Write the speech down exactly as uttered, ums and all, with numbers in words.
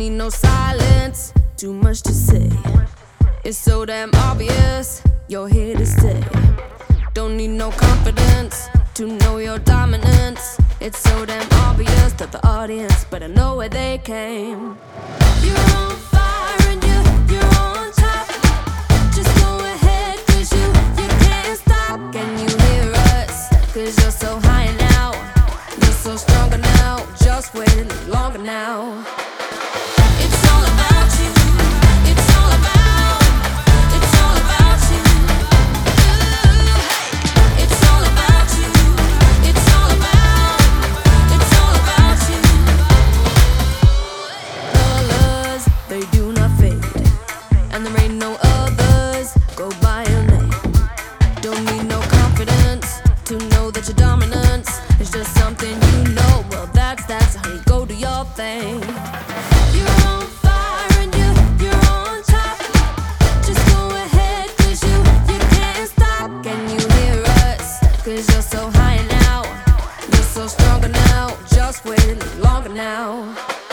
need no silence, too much to say. It's so damn obvious, you're here to stay. Don't need no confidence to know your dominance. It's so damn obvious that the audience better know where they came. You're on fire and you, you're on top. Just go ahead, cause you, you can't stop. Can you hear us? Cause you're so high now. You're so stronger now. Just wait a little longer now. It's all about you. It's all about. It's all about you. It's all about you. It's all about. It's all about you. Colors, they do not fade, and there ain't no others go by your name. Don't need no confidence to know that your dominance is just something you know. Well, that's that's how you go do your thing. You're on fire and you, you're on top. Just go ahead, cause you, you can't stop. Can you hear us? Cause you're so high now. You're so stronger now. Just wait a little longer now.